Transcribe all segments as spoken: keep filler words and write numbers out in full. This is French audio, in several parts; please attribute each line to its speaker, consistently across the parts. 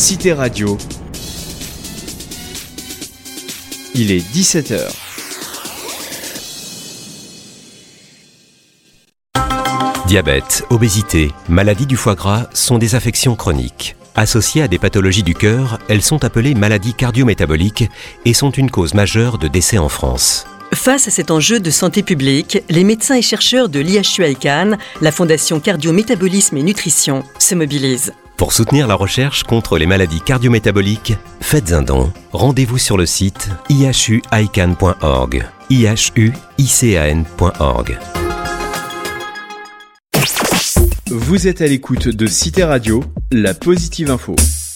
Speaker 1: Cité Radio. Il est dix-sept heures.
Speaker 2: Diabète, obésité, maladie du foie gras sont des affections chroniques. Associées à des pathologies du cœur, elles sont appelées maladies cardio-métaboliques et sont une cause majeure de décès en France.
Speaker 3: Face à cet enjeu de santé publique, les médecins et chercheurs de l'I H U à Cannes, la Fondation Cardio-Métabolisme et Nutrition, se mobilisent.
Speaker 2: Pour soutenir la recherche contre les maladies cardio-métaboliques, faites un don. Rendez-vous sur le site i h u i can point org. i h u i c a n point org.
Speaker 1: Vous êtes à l'écoute de Cité Radio, la positive info.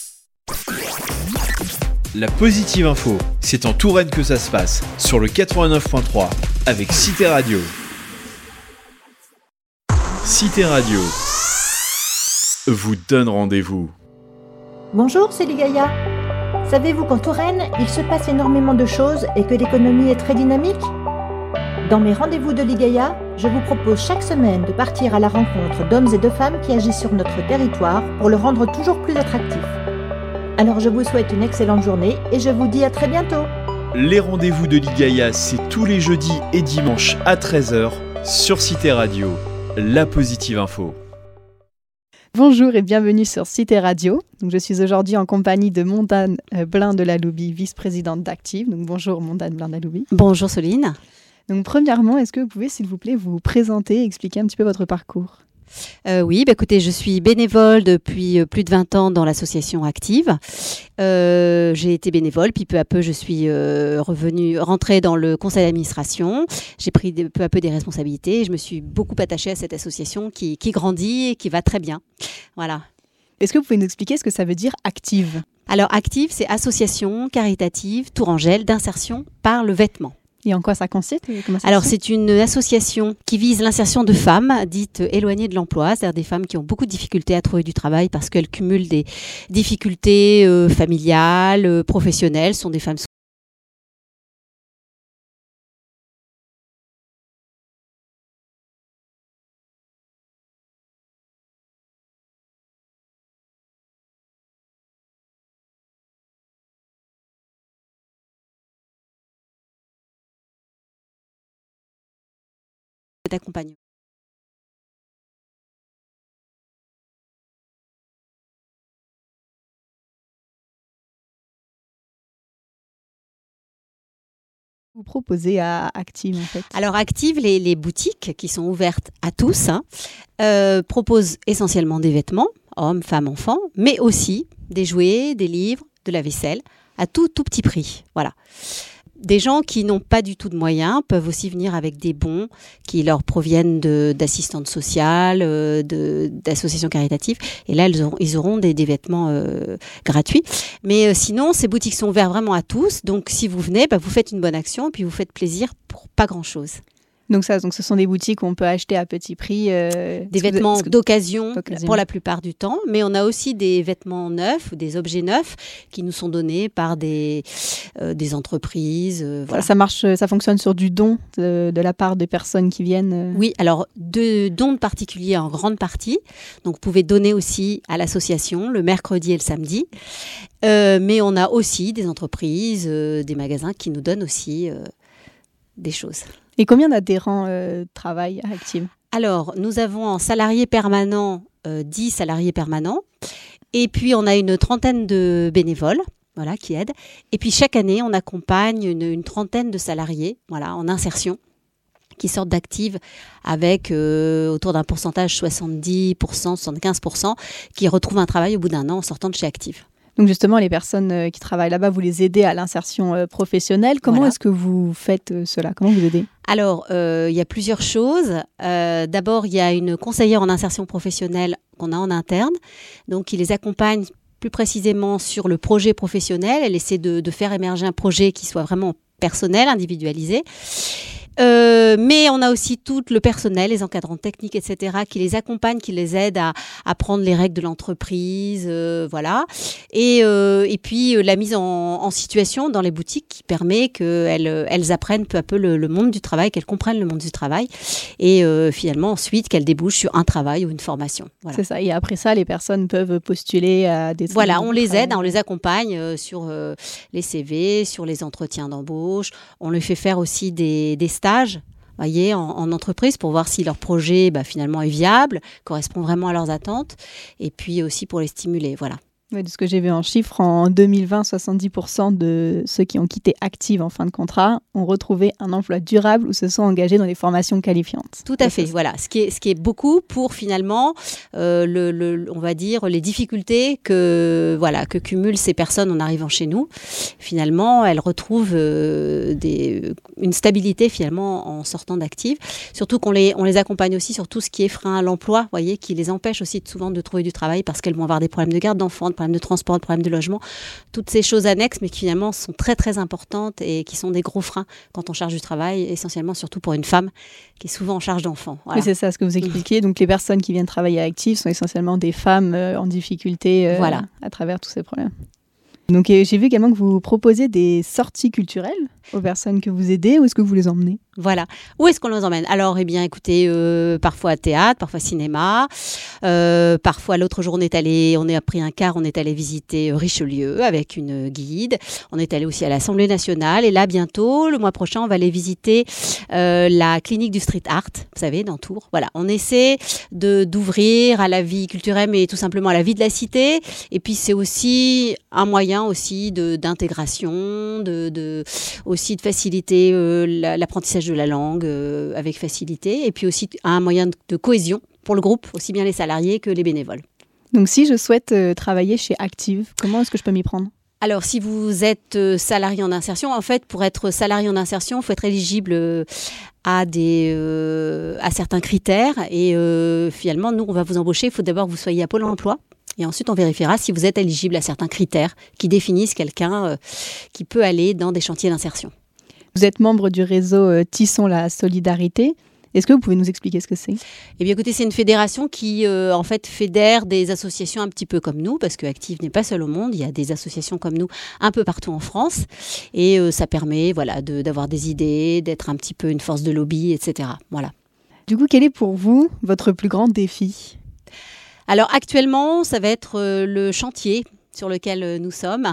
Speaker 1: La positive info, c'est en Touraine que ça se passe, sur le quatre-vingt-neuf point trois, avec Cité Radio. Cité Radio vous donne rendez-vous.
Speaker 4: Bonjour, c'est Ligaya. Savez-vous qu'en Touraine, il se passe énormément de choses et que l'économie est très dynamique ? Dans mes rendez-vous de Ligaya, je vous propose chaque semaine de partir à la rencontre d'hommes et de femmes qui agissent sur notre territoire pour le rendre toujours plus attractif. Alors je vous souhaite une excellente journée et je vous dis à très bientôt.
Speaker 1: Les rendez-vous de Ligaya, c'est tous les jeudis et dimanches à treize heures sur Cité Radio, la positive info.
Speaker 5: Bonjour et bienvenue sur Cité Radio. Donc, je suis aujourd'hui en compagnie de Mondane Blin-Dellaloubi, vice-présidente d'Active. Donc, bonjour Mondane Blin-Dellaloubi.
Speaker 6: Bonjour Soline.
Speaker 5: Donc, premièrement, est-ce que vous pouvez, s'il vous plaît, vous présenter et expliquer un petit peu votre parcours ?
Speaker 6: Euh, oui, bah écoutez, je suis bénévole depuis euh, plus de vingt ans dans l'association Active. Euh, j'ai été bénévole, puis peu à peu, je suis euh, revenue, rentrée dans le conseil d'administration. J'ai pris de, peu à peu des responsabilités et je me suis beaucoup attachée à cette association qui, qui grandit et qui va très bien. Voilà.
Speaker 5: Est-ce que vous pouvez nous expliquer ce que ça veut dire Active ?
Speaker 6: Alors, Active, c'est association caritative tourangelle d'insertion par le vêtement.
Speaker 5: Et en quoi ça consiste ? Comment ça
Speaker 6: Alors,
Speaker 5: se fait ?
Speaker 6: c'est une association qui vise l'insertion de femmes dites éloignées de l'emploi, c'est-à-dire des femmes qui ont beaucoup de difficultés à trouver du travail parce qu'elles cumulent des difficultés euh, familiales, euh, professionnelles, sont des femmes d'accompagnement.
Speaker 5: Vous proposez à Active en fait ?
Speaker 6: Alors Active, les, les boutiques qui sont ouvertes à tous hein, euh, proposent essentiellement des vêtements, hommes, femmes, enfants, mais aussi des jouets, des livres, de la vaisselle, à tout, tout petit prix. Voilà. Des gens qui n'ont pas du tout de moyens peuvent aussi venir avec des bons qui leur proviennent de, d'assistantes sociales, euh, de, d'associations caritatives. Et là, ils auront, ils auront des, des vêtements euh, gratuits. Mais euh, sinon, ces boutiques sont ouvertes vraiment à tous. Donc, si vous venez, bah, vous faites une bonne action et puis vous faites plaisir pour pas grand-chose.
Speaker 5: Donc, ça, donc ce sont des boutiques où on peut acheter à petit prix. Euh,
Speaker 6: des vêtements
Speaker 5: que...
Speaker 6: d'occasion,
Speaker 5: d'occasion
Speaker 6: pour la plupart du temps. Mais on a aussi des vêtements neufs ou des objets neufs qui nous sont donnés par des, euh, des entreprises. Euh, voilà.
Speaker 5: ça, ça marche, ça fonctionne sur du don de, de la part des personnes qui viennent euh...
Speaker 6: Oui, alors de dons de particuliers en grande partie. Donc, vous pouvez donner aussi à l'association le mercredi et le samedi. Euh, mais on a aussi des entreprises, euh, des magasins qui nous donnent aussi euh, des choses.
Speaker 5: Et combien d'adhérents euh, travaillent à Active ?
Speaker 6: Alors, nous avons en salariés permanents euh, dix salariés permanents. Et puis, on a une trentaine de bénévoles voilà, qui aident. Et puis, chaque année, on accompagne une, une trentaine de salariés voilà, en insertion qui sortent d'Active avec euh, autour d'un pourcentage soixante-dix pour cent, soixante-quinze pour cent qui retrouvent un travail au bout d'un an en sortant de chez Active.
Speaker 5: Donc justement, les personnes qui travaillent là-bas, vous les aidez à l'insertion professionnelle. Comment voilà. est-ce que vous faites cela ? Comment vous aidez ?
Speaker 6: Alors, euh, il y a plusieurs choses. Euh, d'abord, il y a une conseillère en insertion professionnelle qu'on a en interne, donc qui les accompagne plus précisément sur le projet professionnel. Elle essaie de, de faire émerger un projet qui soit vraiment personnel, individualisé. Euh, mais on a aussi tout le personnel, les encadrants techniques, et cetera, qui les accompagnent, qui les aident à apprendre les règles de l'entreprise, euh, voilà. Et, euh, et puis euh, la mise en, en situation dans les boutiques qui permet qu'elles elles apprennent peu à peu le, le monde du travail, qu'elles comprennent le monde du travail, et euh, finalement ensuite qu'elles débouchent sur un travail ou une formation. Voilà.
Speaker 5: C'est ça. Et après ça, les personnes peuvent postuler à des.
Speaker 6: Voilà, on les aide, on les accompagne euh, sur euh, les C V, sur les entretiens d'embauche. On leur fait faire aussi des, des stages. Voyez, en, en entreprise pour voir si leur projet bah, finalement est viable, correspond vraiment à leurs attentes, et puis aussi pour les stimuler, voilà.
Speaker 5: Oui, de ce que j'ai vu en chiffres, en deux mille vingt, soixante-dix pour cent de ceux qui ont quitté Active en fin de contrat ont retrouvé un emploi durable ou se sont engagés dans des formations qualifiantes.
Speaker 6: Tout à fait, voilà. Ce qui est, ce qui est beaucoup pour finalement, euh, le, le, on va dire, les difficultés que, voilà, que cumulent ces personnes en arrivant chez nous. Finalement, elles retrouvent euh, des, une stabilité finalement en sortant d'Active. Surtout qu'on les, on les accompagne aussi sur tout ce qui est frein à l'emploi, voyez, qui les empêche aussi souvent de trouver du travail parce qu'elles vont avoir des problèmes de garde d'enfants, de problèmes de transport, de problèmes de logement, toutes ces choses annexes, mais qui finalement sont très très importantes et qui sont des gros freins quand on charge du travail, essentiellement surtout pour une femme qui est souvent en charge d'enfants. Voilà.
Speaker 5: Oui, c'est ça ce que vous expliquez. Donc les personnes qui viennent travailler à Active sont essentiellement des femmes euh, en difficulté euh, voilà. à travers tous ces problèmes. Donc euh, j'ai vu également que vous proposez des sorties culturelles aux personnes que vous aidez. Où est-ce que vous les emmenez ?
Speaker 6: Voilà. Où est-ce qu'on les emmène ? Alors, eh bien, écoutez, euh, parfois théâtre, parfois cinéma. Euh, parfois, l'autre jour, on est allé, on a pris un car, on est allé visiter Richelieu avec une guide. On est allé aussi à l'Assemblée nationale. Et là, bientôt, le mois prochain, on va aller visiter euh, la clinique du street art, vous savez, dans Tours. Voilà. On essaie de, d'ouvrir à la vie culturelle, mais tout simplement à la vie de la cité. Et puis, c'est aussi un moyen aussi de, d'intégration, de, de, aussi de faciliter euh, l'apprentissage de la langue euh, avec facilité, et puis aussi un moyen de, de cohésion pour le groupe, aussi bien les salariés que les bénévoles.
Speaker 5: Donc si je souhaite euh, travailler chez Active, comment est-ce que je peux m'y prendre ?
Speaker 6: Alors, si vous êtes euh, salarié en insertion, en fait, pour être salarié en insertion, il faut être éligible euh, à, des, euh, à certains critères, et euh, finalement, nous, on va vous embaucher, il faut d'abord que vous soyez à Pôle emploi. Et ensuite, on vérifiera si vous êtes éligible à certains critères qui définissent quelqu'un euh, qui peut aller dans des chantiers d'insertion.
Speaker 5: Vous êtes membre du réseau euh, Tissons la solidarité. Est-ce que vous pouvez nous expliquer ce que c'est ?
Speaker 6: Eh bien, écoutez, c'est une fédération qui, euh, en fait, fédère des associations un petit peu comme nous, parce que Active n'est pas seule au monde. Il y a des associations comme nous un peu partout en France. Et euh, ça permet, voilà, de, d'avoir des idées, d'être un petit peu une force de lobby, et cetera. Voilà.
Speaker 5: Du coup, quel est pour vous votre plus grand défi ?
Speaker 6: Alors, actuellement, ça va être euh, le chantier sur lequel nous sommes,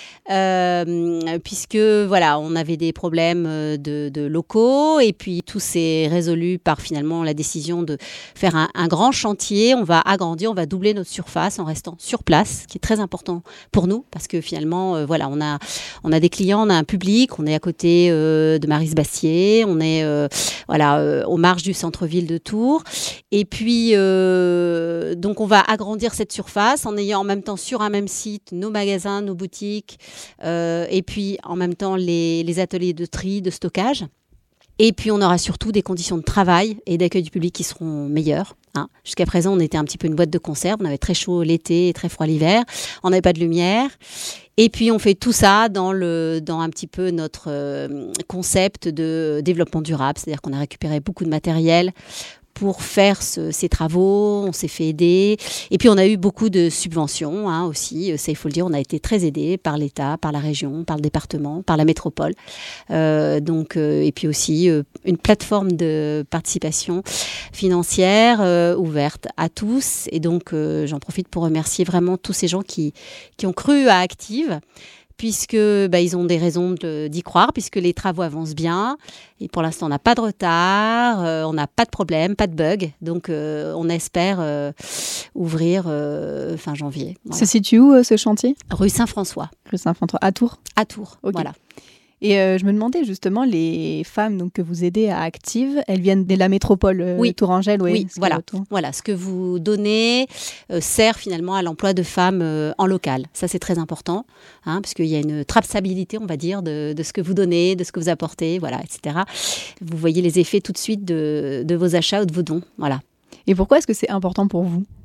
Speaker 6: euh, puisque voilà, on avait des problèmes de, de locaux, et puis tout s'est résolu par finalement la décision de faire un, un grand chantier. On va agrandir, on va doubler notre surface en restant sur place, ce qui est très important pour nous, parce que finalement, euh, voilà, on a, on a des clients, on a un public, on est à côté euh, de Maryse-Bastier, on est euh, voilà, euh, aux marges du centre-ville de Tours, et puis euh, donc on va agrandir cette surface en ayant en même temps sur un même site nos magasins, nos boutiques, euh, et puis en même temps les, les ateliers de tri, de stockage. Et puis on aura surtout des conditions de travail et d'accueil du public qui seront meilleures. Hein. Jusqu'à présent, on était un petit peu une boîte de conserve, on avait très chaud l'été et très froid l'hiver, on n'avait pas de lumière. Et puis on fait tout ça dans, le, dans un petit peu notre euh, concept de développement durable, c'est-à-dire qu'on a récupéré beaucoup de matériel pour faire ce, ces travaux, on s'est fait aider. Et puis, on a eu beaucoup de subventions hein, aussi. Ça, il faut le dire, on a été très aidés par l'État, par la région, par le département, par la métropole. Euh, donc, euh, et puis aussi, euh, une plateforme de participation financière euh, ouverte à tous. Et donc, euh, j'en profite pour remercier vraiment tous ces gens qui, qui ont cru à Active, puisque bah, ils ont des raisons de, d'y croire, puisque les travaux avancent bien. Et pour l'instant, on n'a pas de retard, euh, on n'a pas de problème, pas de bug. Donc, euh, on espère euh, ouvrir euh, fin janvier. Voilà.
Speaker 5: Se situe où, euh, ce chantier ?
Speaker 6: Rue Saint-François.
Speaker 5: Rue Saint-François, à Tours ?
Speaker 6: À Tours,
Speaker 5: okay.
Speaker 6: Voilà.
Speaker 5: Et euh, je me demandais justement, les femmes donc, que vous aidez à Active, elles viennent de la métropole euh,
Speaker 6: oui.
Speaker 5: tourangelle, oui,
Speaker 6: oui voilà. voilà. Ce que vous donnez euh, sert finalement à l'emploi de femmes euh, en local. Ça, c'est très important, hein, parce qu'il y a une traçabilité, on va dire, de, de ce que vous donnez, de ce que vous apportez, voilà, et cetera. Vous voyez les effets tout de suite de, de vos achats ou de vos dons. Voilà.
Speaker 5: Et pourquoi est-ce que c'est important pour vous ?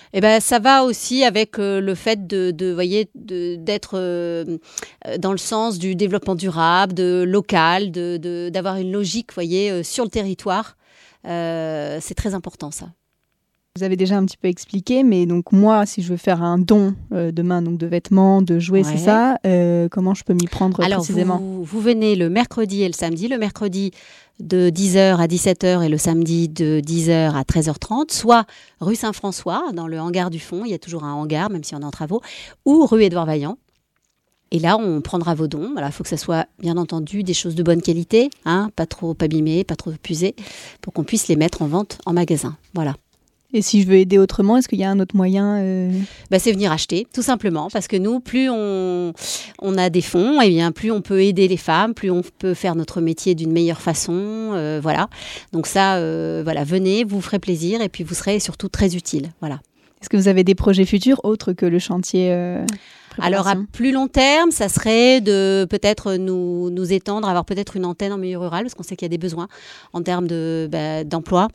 Speaker 6: Eh ben, ça va aussi avec euh, le fait de, de, voyez, de, d'être euh, dans le sens du développement durable, de local, de, de, d'avoir une logique, voyez, euh, sur le territoire. Euh, c'est très important, ça.
Speaker 5: Vous avez déjà un petit peu expliqué, mais donc moi, si je veux faire un don euh, demain, donc de vêtements, de jouets, ouais. c'est ça, euh, comment je peux m'y prendre
Speaker 6: Alors,
Speaker 5: précisément ?
Speaker 6: vous, vous venez le mercredi et le samedi. Le mercredi de dix heures à dix-sept heures et le samedi de dix heures à treize heures trente, soit rue Saint-François, dans le hangar du fond, il y a toujours un hangar, même si on est en travaux, ou rue Édouard Vaillant. Et là, on prendra vos dons. Voilà, il faut que ça soit, bien entendu, des choses de bonne qualité, hein, pas trop abîmées, pas trop usées, pour qu'on puisse les mettre en vente en magasin. Voilà.
Speaker 5: Et si je veux aider autrement, est-ce qu'il y a un autre moyen euh...
Speaker 6: bah, c'est venir acheter, tout simplement. Parce que nous, plus on, on a des fonds, et bien, plus on peut aider les femmes, plus on peut faire notre métier d'une meilleure façon. Euh, voilà. Donc ça, euh, voilà, venez, vous ferez plaisir et puis vous serez surtout très utile. Voilà.
Speaker 5: Est-ce que vous avez des projets futurs autres que le chantier euh,
Speaker 6: Alors, à plus long terme, ça serait de peut-être nous, nous étendre, avoir peut-être une antenne en milieu rural, parce qu'on sait qu'il y a des besoins en termes de, bah, d'emploi.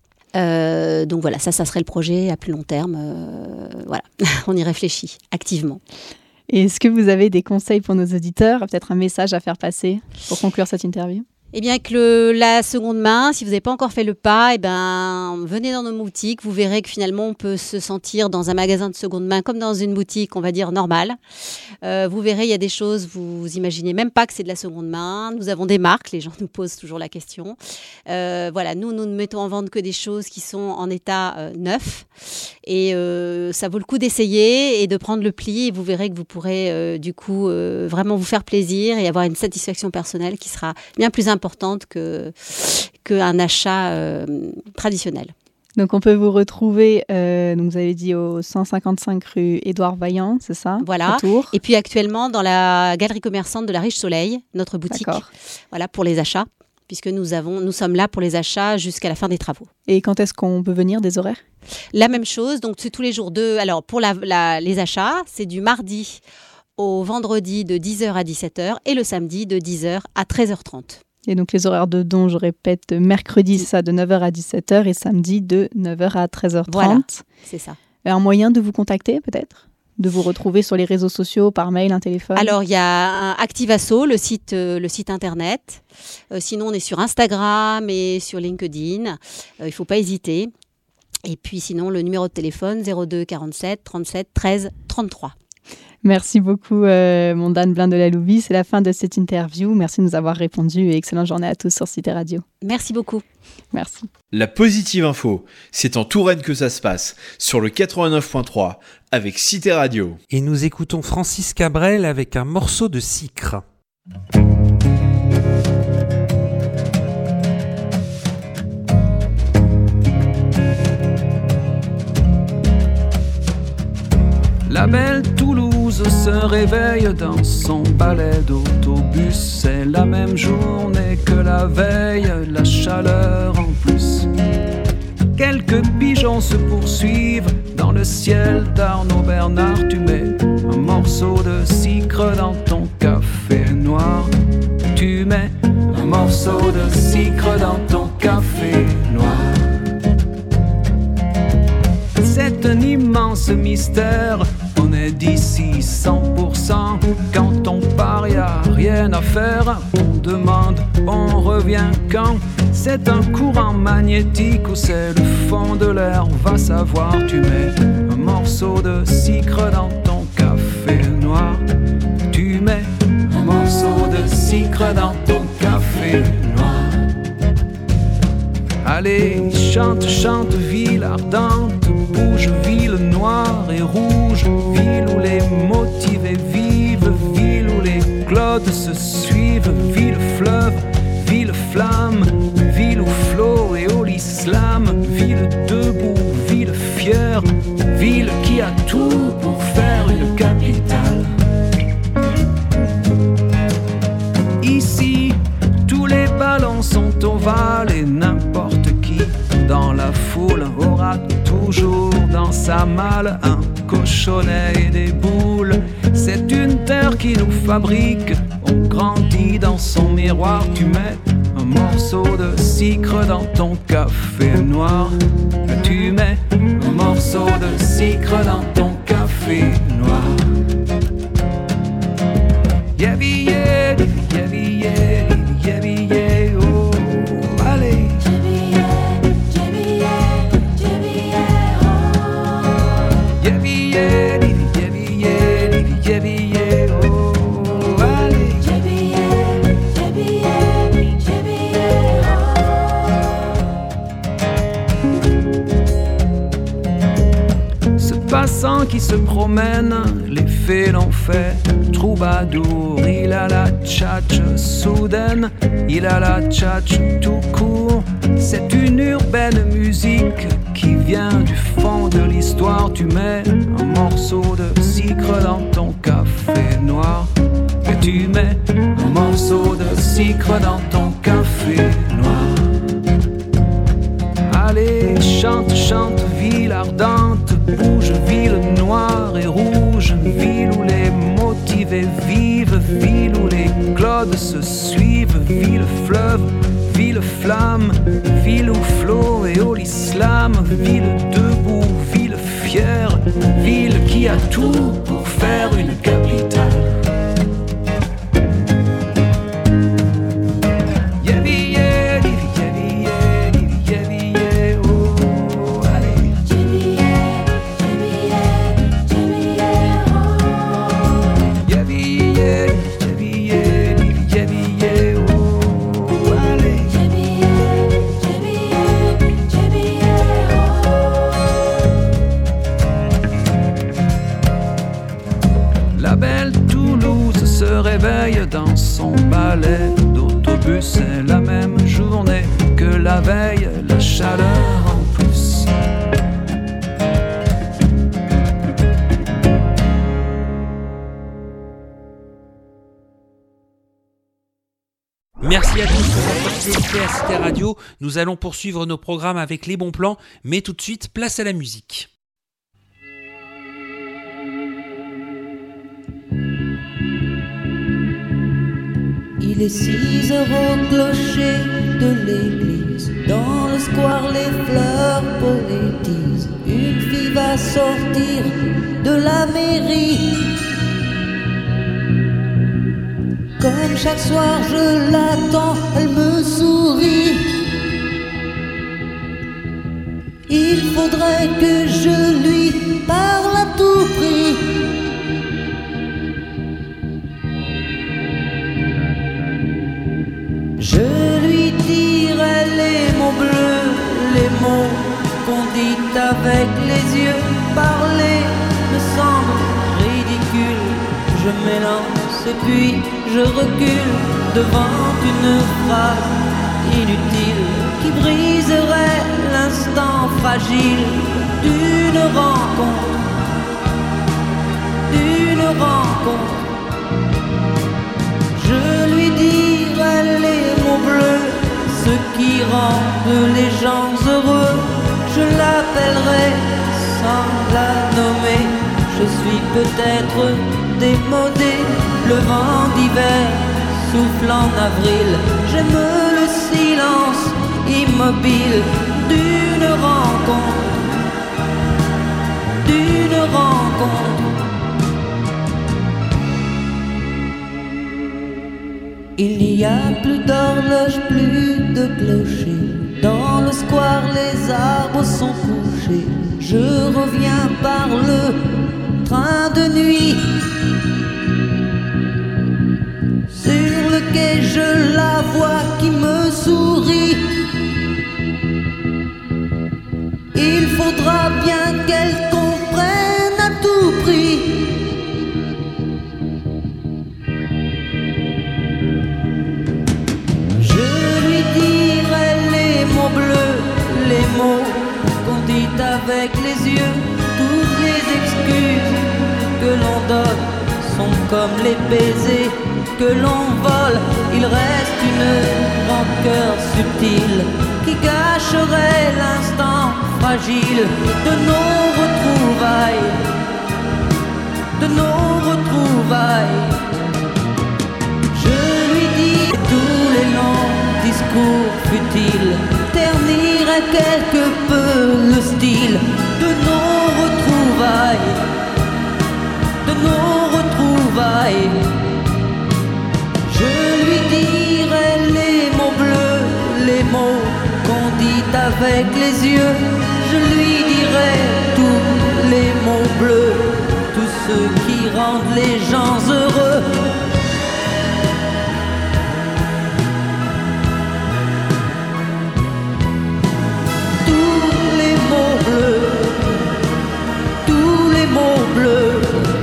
Speaker 6: Euh, donc voilà, ça, ça serait le projet à plus long terme. Euh, voilà, on y réfléchit activement.
Speaker 5: Et est-ce que vous avez des conseils pour nos auditeurs, peut-être un message à faire passer pour conclure cette interview ?
Speaker 6: Eh bien, que le, la seconde main, si vous n'avez pas encore fait le pas, eh ben, venez dans nos boutiques. Vous verrez que finalement, on peut se sentir dans un magasin de seconde main comme dans une boutique, on va dire, normale. Euh, vous verrez, il y a des choses, vous, vous imaginez même pas que c'est de la seconde main. Nous avons des marques, les gens nous posent toujours la question. Euh, voilà, nous, nous ne mettons en vente que des choses qui sont en état euh, neuf. Et euh, ça vaut le coup d'essayer et de prendre le pli. Et vous verrez que vous pourrez, euh, du coup, euh, vraiment vous faire plaisir et avoir une satisfaction personnelle qui sera bien plus importante. importante que qu'un achat euh, traditionnel.
Speaker 5: Donc on peut vous retrouver, euh, donc vous avez dit au cent cinquante-cinq rue Édouard Vaillant, c'est ça ?
Speaker 6: Voilà. Et puis actuellement dans la galerie commerçante de la Riche Soleil, notre boutique. D'accord. Voilà, pour les achats, puisque nous avons, nous sommes là pour les achats jusqu'à la fin des travaux.
Speaker 5: Et quand est-ce qu'on peut venir, des horaires ?
Speaker 6: La même chose, donc c'est tous les jours de. Alors pour la, la, les achats, c'est du mardi au vendredi de dix heures à dix-sept heures et le samedi de dix heures à treize heures trente.
Speaker 5: Et donc les horaires de dons, je répète, mercredi, c'est ça, de neuf heures à dix-sept heures et samedi de neuf heures à treize heures trente.
Speaker 6: Voilà, c'est ça.
Speaker 5: Un moyen de vous contacter peut-être ? De vous retrouver sur les réseaux sociaux, par mail, un téléphone ?
Speaker 6: Alors, il y a un Activasso, le site, euh, le site internet. Euh, sinon, on est sur Instagram et sur LinkedIn. Euh, il ne faut pas hésiter. Et puis sinon, le numéro de téléphone, zéro deux quarante-sept trente-sept treize trente-trois.
Speaker 5: Merci beaucoup, euh, Mondane Blin de la Louvis. C'est la fin de cette interview. Merci de nous avoir répondu et excellente journée à tous sur Cité Radio.
Speaker 6: Merci beaucoup.
Speaker 5: Merci.
Speaker 1: La Positive Info, c'est en Touraine que ça se passe, sur le quatre-vingt-neuf point trois, avec Cité Radio.
Speaker 7: Et nous écoutons Francis Cabrel avec un morceau de sucre.
Speaker 8: La belle Toulouse se réveille dans son balai d'autobus. C'est la même journée que la veille, la chaleur en plus. Quelques pigeons se poursuivent dans le ciel d'Arnaud Bernard. Tu mets un morceau de sucre dans ton café noir. Tu mets un morceau de sucre dans ton café noir. C'est un immense mystère, on est d'ici cent pour cent. Quand on part, y a rien à faire. On demande, on revient quand. C'est un courant magnétique ou c'est le fond de l'air. Va savoir, tu mets un morceau de sucre dans ton café noir. Tu mets un morceau de sucre dans ton café noir. Allez, chante, chante, ville ardente, bouge, ville noire et rouge, ville où les motivés vivent, ville où les clodes se suivent, ville fleuve, ville flamme, ville où flot et au l'islam, ville debout, ville fière, ville qui a tout pour faire une capitale. Ici, tous les ballons sont ovales et n'importe qui dans la foule aura toujours dans sa malle un cochonnet et des boules. C'est une terre qui nous fabrique, on grandit dans son miroir. Tu mets un morceau de sucre dans ton café noir. Tu mets un morceau de sucre sucre dans ton café noir. Yebi yebi, yebi yebi, yebi yebi, oh, allez. Yebi yebi, yebi yebi, oh. Yebi yebi, yebi yebi, yebi yebi, oh, allez. Yebi yebi, yebi yebi, yebi yebi, oh. Ce passant qui se promène, les fées l'ont fait. Troubadour, il a la tchatche soudaine, il a la tchatche tout court. C'est une urbaine musique qui vient du fond de l'histoire. Tu mets un morceau de sucre dans ton café noir. Et tu mets un morceau de sucre dans ton café noir. Allez, chante, chante, ville ardente, bouge, ville noire et rouge, ville où les motivés vivent, ville où les clodes se suivent, ville fleuve, ville flamme, ville où flot et au l'islam, ville debout, ville fière, ville qui a tout pour faire une capitale. Dans son balai d'autobus, c'est la même journée que la veille, la chaleur en plus.
Speaker 7: Merci à tous pour votre fidélité à Cité Radio. Nous allons poursuivre nos programmes avec les bons plans, mais tout de suite, place à la musique.
Speaker 9: Il est six heures au clocher de l'église. Dans le square les fleurs poétisent. Une fille va sortir de la mairie. Comme chaque soir je l'attends, elle me sourit. Il faudrait que je lui parle à tout prix. Je lui dirai les mots bleus, les mots qu'on dit avec les yeux. Parler me semble ridicule. Je m'élance et puis je recule devant une phrase inutile qui briserait l'instant fragile d'une rencontre, d'une rencontre. Je lui dirai les mots bleus, ce qui rendent les gens heureux. Je l'appellerai sans la nommer. Je suis peut-être démodé, le vent d'hiver souffle en avril. J'aime le silence immobile d'une rencontre, d'une rencontre. Il n'y a plus d'horloge, plus de clocher. Dans le square, les arbres sont couchés. Je reviens par le train de nuit. Sur le quai, je la vois qui me sourit. Il faudra bien qu'elle comprenne à tout prix. Les mots qu'on dit avec les yeux, toutes les excuses que l'on donne sont comme les baisers que l'on vole. Il reste une rancœur subtile qui gâcherait l'instant fragile de nos retrouvailles, de nos retrouvailles. Je lui dis tous les longs discours futiles ternirait quelque peu le style de nos retrouvailles. avec les yeux, je lui dirai tous les mots bleus, tous ceux qui rendent les gens heureux. Tous les mots bleus, tous les mots bleus.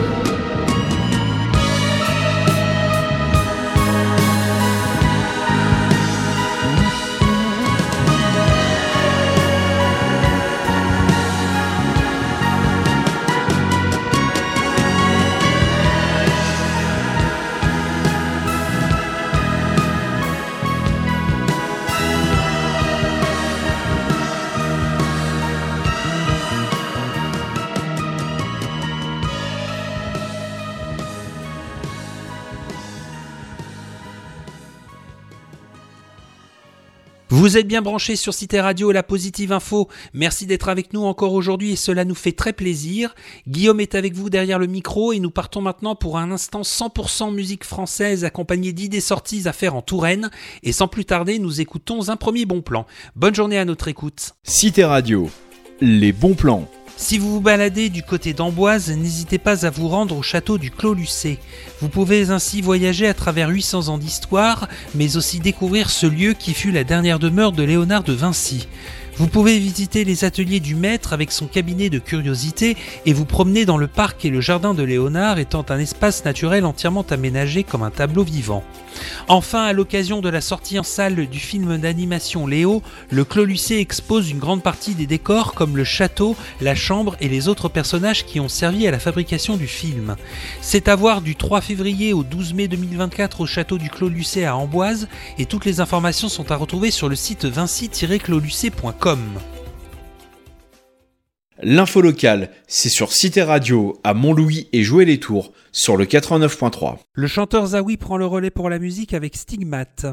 Speaker 7: Vous êtes bien branchés sur Cité Radio, la Positive Info. Merci d'être avec nous encore aujourd'hui et cela nous fait très plaisir. Guillaume est avec vous derrière le micro et nous partons maintenant pour un instant cent pour cent musique française accompagné d'idées sorties à faire en Touraine. Et sans plus tarder, nous écoutons un premier bon plan. Bonne journée à notre écoute.
Speaker 1: Cité Radio, les bons plans.
Speaker 7: Si vous vous baladez du côté d'Amboise, n'hésitez pas à vous rendre au château du Clos Lucé. Vous pouvez ainsi voyager à travers huit cents ans d'histoire, mais aussi découvrir ce lieu qui fut la dernière demeure de Léonard de Vinci. Vous pouvez visiter les ateliers du maître avec son cabinet de curiosités et vous promener dans le parc et le jardin de Léonard étant un espace naturel entièrement aménagé comme un tableau vivant. Enfin, à l'occasion de la sortie en salle du film d'animation Léo, le Clos Lucé expose une grande partie des décors comme le château, la chambre et les autres personnages qui ont servi à la fabrication du film. C'est à voir du trois février au douze mai deux mille vingt-quatre au château du Clos Lucé à Amboise et toutes les informations sont à retrouver sur le site vinci tiret clos lucé point com.
Speaker 1: L'info locale, c'est sur Cité Radio à Montlouis et Joué-les-Tours sur le quatre-vingt-neuf point trois.
Speaker 7: Le chanteur Zawi prend le relais pour la musique avec Stigmate.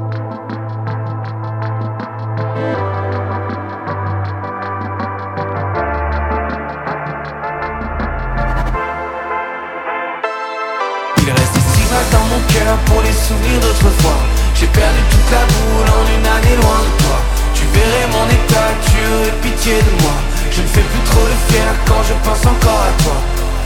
Speaker 10: Il reste des stigmates dans mon cœur pour les souvenirs d'autrefois. J'ai perdu toute la boule en une année loin de toi. Tu verrais mon état, tu aurais pitié de moi. Je ne fais plus trop le fier quand je pense encore à toi.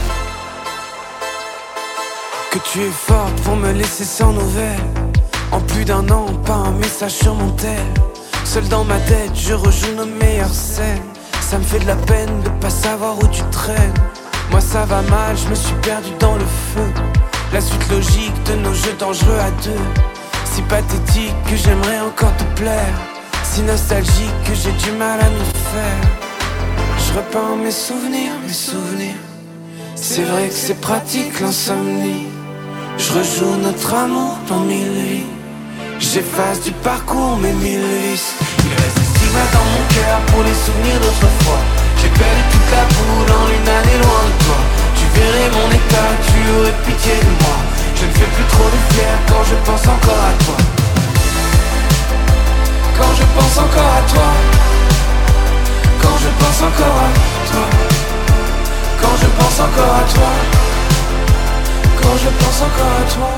Speaker 10: Que tu es forte pour me laisser sans nouvelles. En plus d'un an, pas un message sur mon tel. Seul dans ma tête, je rejoue nos meilleures scènes. Ça me fait de la peine de pas savoir où tu traînes. Moi ça va mal, je me suis perdu dans le feu. La suite logique de nos jeux dangereux à deux. Si pathétique que j'aimerais encore te plaire. Si nostalgique que j'ai du mal à m'y faire. Je repeins mes souvenirs, mes souvenirs. C'est vrai que c'est pratique l'insomnie. Je rejoue notre amour dans mille vies. J'efface du parcours mes mille vices. Il reste des stigmates dans mon cœur pour les souvenirs d'autrefois. J'ai perdu toute la boule en une année loin de toi. Tu verrais mon état, tu aurais pitié de moi. Je ne fais plus trop le fier quand je pense encore à toi. Quand je pense encore à toi. Quand je pense encore à toi. Quand je pense encore à toi. Quand je pense encore à toi.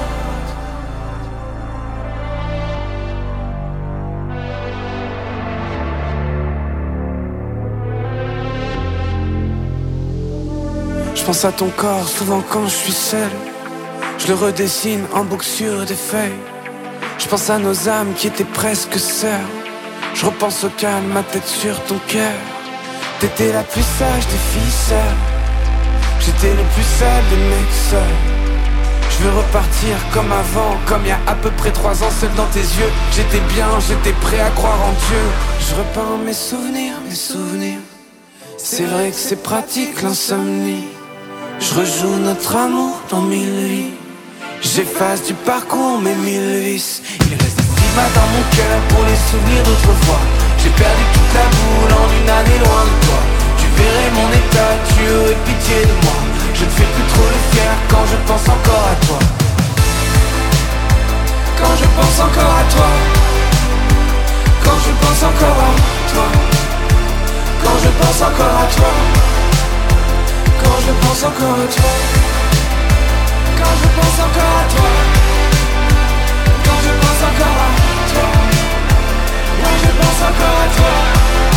Speaker 10: Je pense à ton corps souvent quand je suis seul. Je le redessine en boucle sur des feuilles. Je pense à nos âmes qui étaient presque sœurs. Je repense au calme, ma tête sur ton cœur. T'étais la plus sage des filles seules. J'étais le plus seul des mecs seuls. Je veux repartir comme avant, comme il y a à peu près trois ans, seul dans tes yeux. J'étais bien, j'étais prêt à croire en Dieu. Je repeins mes souvenirs, mes souvenirs. C'est vrai que c'est pratique l'insomnie. Je rejoue notre amour dans mille vies. J'efface du parcours mes mille vices. Il reste des stigmates dans mon cœur pour les souvenirs d'autrefois. J'ai perdu toute la boule en une année loin de toi. Tu verrais mon état, tu aurais pitié de moi. Je ne fais plus trop le fier quand je pense encore à toi. Quand je pense encore à toi. Quand je pense encore à toi. Quand je pense encore à toi. Quand je pense encore à toi. Quand je pense encore à toi. Quand je pense encore à toi. Quand je pense encore à toi.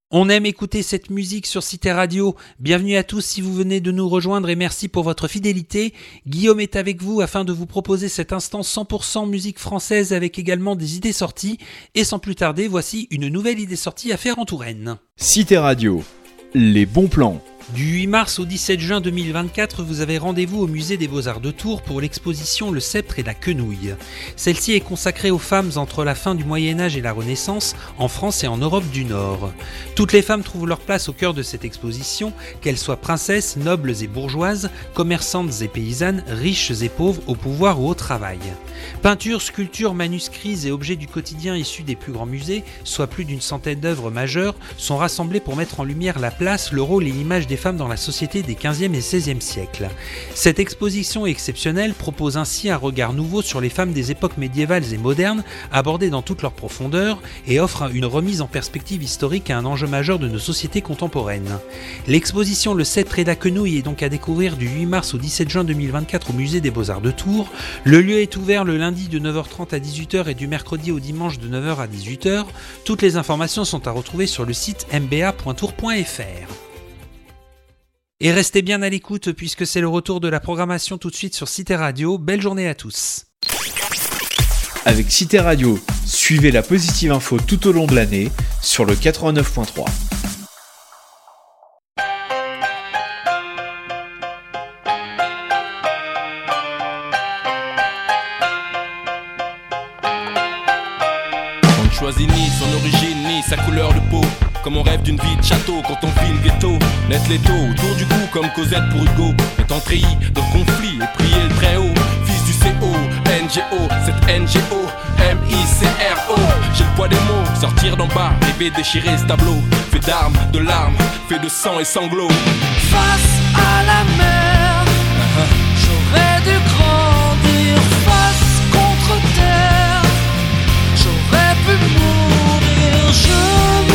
Speaker 7: On aime écouter cette musique sur Cité Radio. Bienvenue à tous si vous venez de nous rejoindre et merci pour votre fidélité. Guillaume est avec vous afin de vous proposer cet instant cent pour cent musique française avec également des idées sorties. Et sans plus tarder, voici une nouvelle idée sortie à faire en Touraine.
Speaker 1: Cité Radio, les bons plans.
Speaker 7: Du huit mars au dix-sept juin deux mille vingt-quatre, vous avez rendez-vous au musée des Beaux-Arts de Tours pour l'exposition Le Sceptre et la Quenouille. Celle-ci est consacrée aux femmes entre la fin du Moyen-Âge et la Renaissance, en France et en Europe du Nord. Toutes les femmes trouvent leur place au cœur de cette exposition, qu'elles soient princesses, nobles et bourgeoises, commerçantes et paysannes, riches et pauvres, au pouvoir ou au travail. Peintures, sculptures, manuscrits et objets du quotidien issus des plus grands musées, soit plus d'une centaine d'œuvres majeures, sont rassemblés pour mettre en lumière la place, le rôle et l'image des femmes dans la société des quinzième et seizième siècles. Cette exposition exceptionnelle propose ainsi un regard nouveau sur les femmes des époques médiévales et modernes, abordées dans toute leur profondeur, et offre une remise en perspective historique à un enjeu majeur de nos sociétés contemporaines. L'exposition Le Sceptre et la Quenouille est donc à découvrir du huit mars au dix-sept juin deux mille vingt-quatre au musée des Beaux-Arts de Tours. Le lieu est ouvert le lundi de neuf heures trente à dix-huit heures et du mercredi au dimanche de neuf heures à dix-huit heures. Toutes les informations sont à retrouver sur le site m b a point tours point f r. Et restez bien à l'écoute puisque c'est le retour de la programmation tout de suite sur Cité Radio. Belle journée à tous.
Speaker 1: Avec Cité Radio, suivez la positive info tout au long de l'année sur le quatre-vingt-neuf point trois.
Speaker 11: On ne choisit ni son origine ni sa couleur de peau. Comme on rêve d'une vie de château quand on vit le ghetto. Net l'étau autour du cou comme Cosette pour Hugo. Étant treillis dans le conflit et prier le très haut. Fils du C O, N G O, cette N G O, M I C R O. J'ai le poids des mots, sortir d'en bas, rêver déchirer ce tableau. Fait d'armes, de larmes, fait de sang et sanglots.
Speaker 9: Face à la mer, j'aurais dû grandir. Face contre terre, j'aurais pu mourir. Je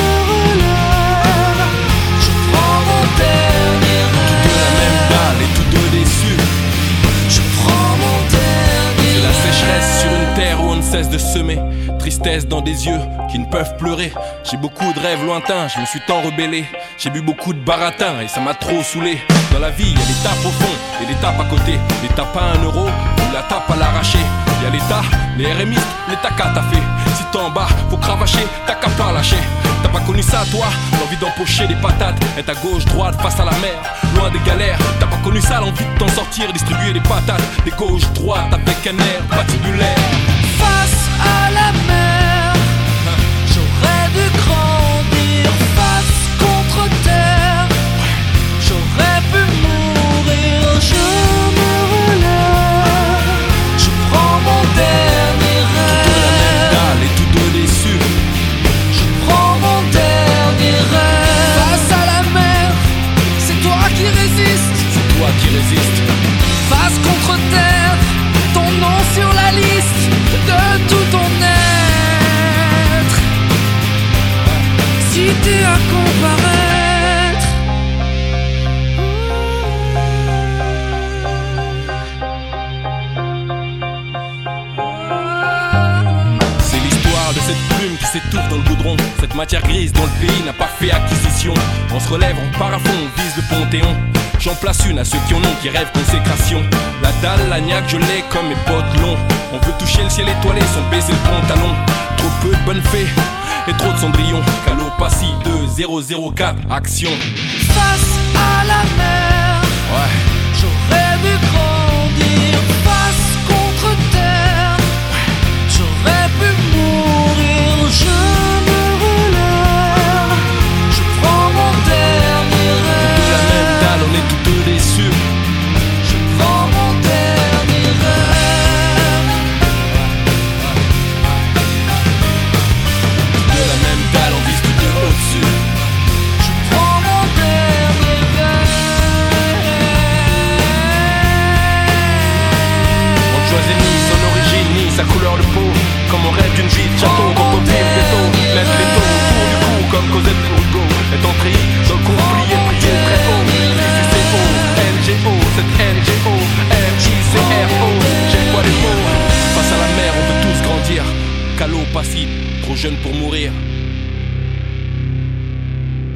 Speaker 11: cesse de semer, tristesse dans des yeux qui ne peuvent pleurer. J'ai beaucoup de rêves lointains, je me suis tant rebellé. J'ai bu beaucoup de baratin et ça m'a trop saoulé. Dans la vie, il y a l'étape au fond et l'étape à côté. L'étape à un euro ou la tape à l'arracher. Il y a l'état, les R M I, l'état qu'à t'as fait. Si t'es en bas, faut cravacher, t'as qu'à pas lâcher. T'as pas connu ça toi, l'envie d'empocher des patates. Être à gauche, droite, face à la mer, loin des galères. T'as pas connu ça, l'envie de t'en sortir, distribuer des patates. Des gauches, droites avec un air patibulaire.
Speaker 9: Face à la mer, j'aurais dû grandir. Face contre terre, j'aurais pu mourir. Je me relève, je prends mon dernier rêve.
Speaker 11: Tout de la même dalle et tout de déçu.
Speaker 9: Je prends mon dernier rêve. Face à la mer, c'est toi qui résistes.
Speaker 11: C'est toi qui résistes.
Speaker 9: Face contre terre, ton nom sur la liste de tout ton être. Si t'es à comparaître,
Speaker 11: c'est l'histoire de cette plume qui s'étouffe dans le goudron. Cette matière grise dont le pays n'a pas fait acquisition. On se relève, on part à fond, on vise le Panthéon. J'en place une à ceux qui en ont, qui rêvent consécration. La dalle, la niaque, je l'ai comme mes potes longs. On veut toucher le ciel étoilé sans baisser le pantalon. Trop peu de bonnes fées et trop de cendrillons. Calopassi deux zéro zéro quatre, action.
Speaker 9: face à la mer,
Speaker 11: Ouais.
Speaker 9: j'aurais dû grandir. Face contre terre, j'aurais pu mourir. Je me relève, je prends mon dernier rêve.
Speaker 11: De la même dalle, on est tous deux déçus.
Speaker 9: Je prends mon dernier rêve.
Speaker 11: De la même dalle, on vise tous deux au-dessus.
Speaker 9: Je prends mon dernier rêve.
Speaker 11: On ne choisit ni son origine, ni sa couleur de peau. Comme on rêve d'une vie de château, quand on vit le ghetto. Mettre les taux autour du cou, comme Cosette pour Hugo. Être entré dans le conflit et prier très haut. Ici c'est O, N G O, cette N G O, M I C R O. J'ai quoi les mots. Face à la mer, on veut tous grandir. Calopassi, trop jeune pour mourir.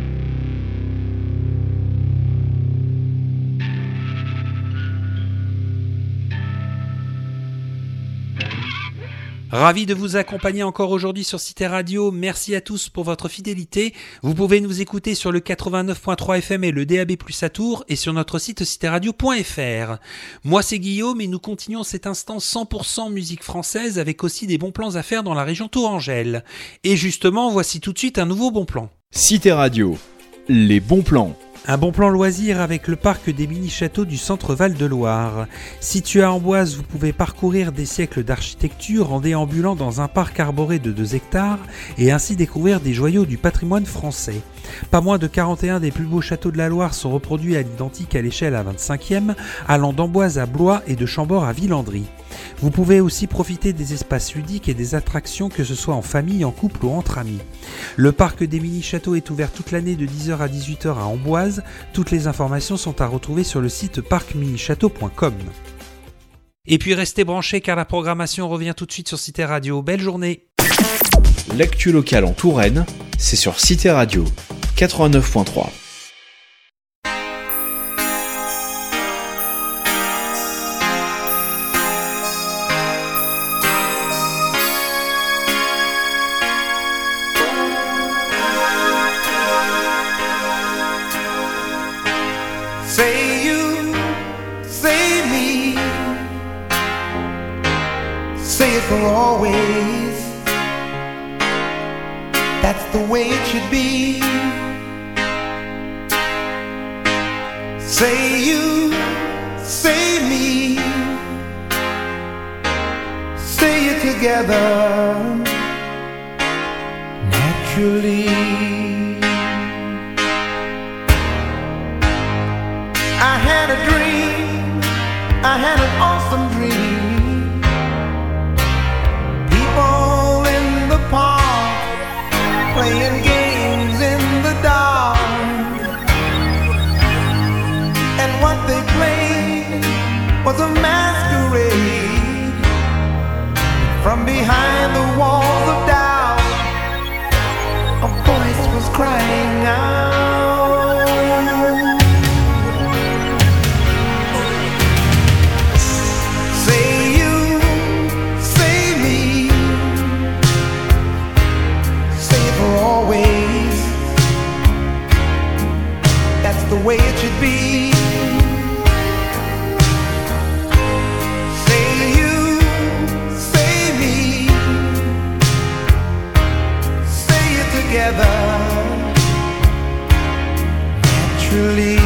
Speaker 7: Ravi de vous accompagner encore aujourd'hui sur Cité Radio. Merci à tous pour votre fidélité. Vous pouvez nous écouter sur le quatre-vingt-neuf virgule trois F M et le D A B plus à Tours et sur notre site citéradio point f r. Moi c'est Guillaume et nous continuons cet instant cent pour cent musique française avec aussi des bons plans à faire dans la région tourangelle. Et justement, voici tout de suite un nouveau bon plan.
Speaker 1: Cité Radio, les bons plans.
Speaker 7: Un bon plan loisir avec le parc des mini-châteaux du centre Val-de-Loire. Situé à Amboise, vous pouvez parcourir des siècles d'architecture en déambulant dans un parc arboré de deux hectares et ainsi découvrir des joyaux du patrimoine français. Pas moins de quarante et un des plus beaux châteaux de la Loire sont reproduits à l'identique à l'échelle à vingt-cinquième, allant d'Amboise à Blois et de Chambord à Villandry. Vous pouvez aussi profiter des espaces ludiques et des attractions, que ce soit en famille, en couple ou entre amis. Le parc des mini-châteaux est ouvert toute l'année de dix heures à dix-huit heures à Amboise. Toutes les informations sont à retrouver sur le site parc mini château point com. Et puis restez branchés car la programmation revient tout de suite sur Cité Radio. Belle journée.
Speaker 1: L'actu locale en Touraine, c'est sur Cité Radio quatre-vingt-neuf virgule trois.
Speaker 12: For always, that's the way it should be. Say you, say me, say it together naturally. I had a dream, I had an awesome dream. Park, playing games in the dark, and what they played was a masquerade. From behind the walls of doubt, a voice was crying out. The way it should be. Say you, say me, say it together naturally.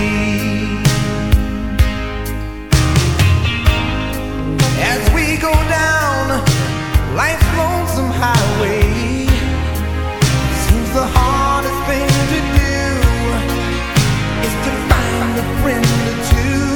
Speaker 12: As we go down life's lonesome highway, seems the hardest thing to do to find a friend or two,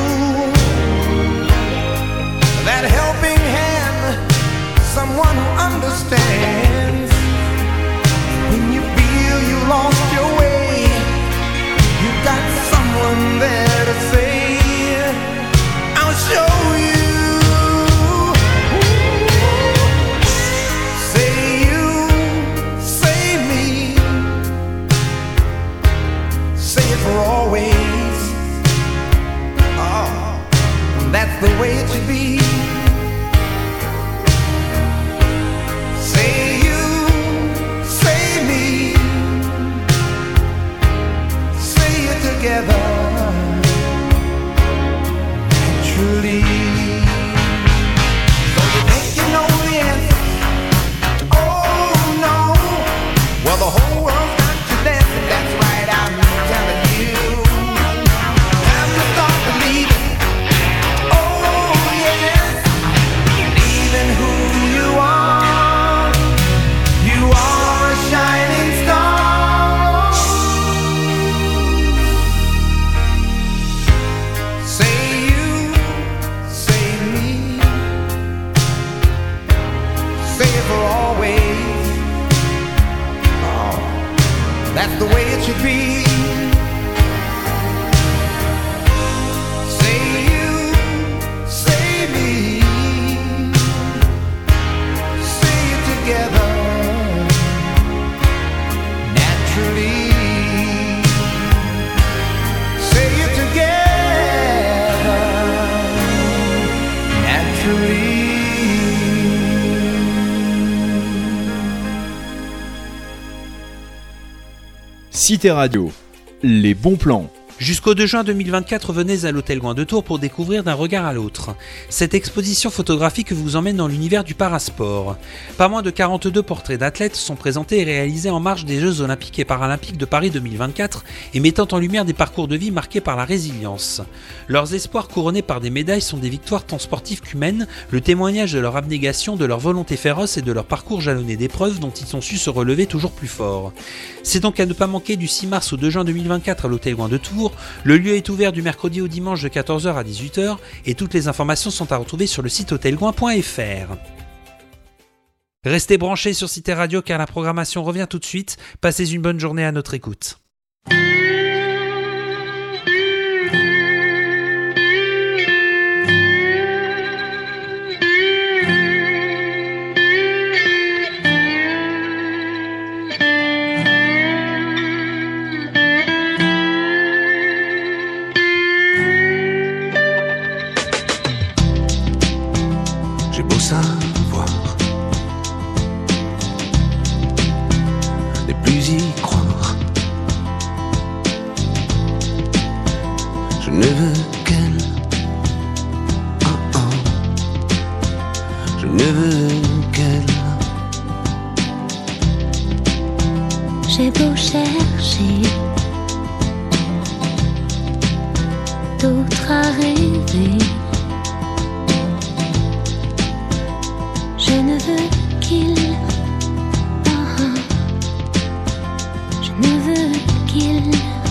Speaker 12: that helping hand, someone who understands. When you feel you lost your way, you got someone there to say, I'll show you. Say you, say me, say it for always. Oh, that's the way it should be. Say you, say me, say it together naturally. So you think you know the answer? Oh no. Well, the whole world's got you dancing. That's right, I'm telling you. Time to start believing. Oh yes, believing who you are. You are a shining star. Say you, say me, say it for always. Oh, that's the way it should be. Say you, say me, say it together naturally. Say it together naturally.
Speaker 1: Cité Radio, les bons plans.
Speaker 7: Jusqu'au deux juin deux mille vingt-quatre, venez à l'Hôtel Gouin de Tours pour découvrir d'un regard à l'autre. Cette exposition photographique vous emmène dans l'univers du parasport. Pas moins de quarante-deux portraits d'athlètes sont présentés et réalisés en marge des Jeux Olympiques et Paralympiques de Paris deux mille vingt-quatre et mettant en lumière des parcours de vie marqués par la résilience. Leurs espoirs couronnés par des médailles sont des victoires tant sportives qu'humaines, le témoignage de leur abnégation, de leur volonté féroce et de leur parcours jalonné d'épreuves dont ils ont su se relever toujours plus fort. C'est donc à ne pas manquer du six mars au deux juin deux mille vingt-quatre à l'Hôtel Gouin de Tours. Le lieu est ouvert du mercredi au dimanche de quatorze heures à dix-huit heures et toutes les informations sont à retrouver sur le site hôtelgouin point f r. Restez branchés sur Cité Radio car la programmation revient tout de suite. Passez une bonne journée à notre écoute.
Speaker 13: Savoir ne plus y croire. Je ne veux qu'elle. Oh oh. Je ne veux qu'elle.
Speaker 14: J'ai beau chercher d'autres à rêver, je ne veux qu'il, oh, je ne veux qu'il.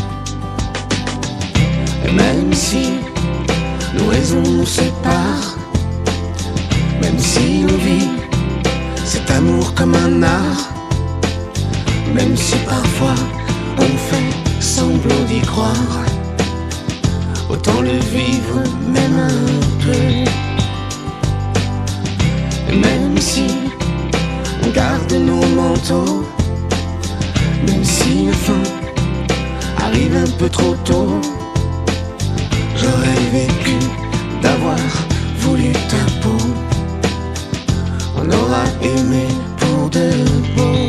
Speaker 13: Et même si nos raisons nous séparent, même si on vit cet amour comme un art, même si parfois on fait semblant d'y croire, autant le vivre même un peu. Même si on garde nos manteaux, même si la fin arrive un peu trop tôt, j'aurais vécu d'avoir voulu ta peau. On aura aimé pour de beau.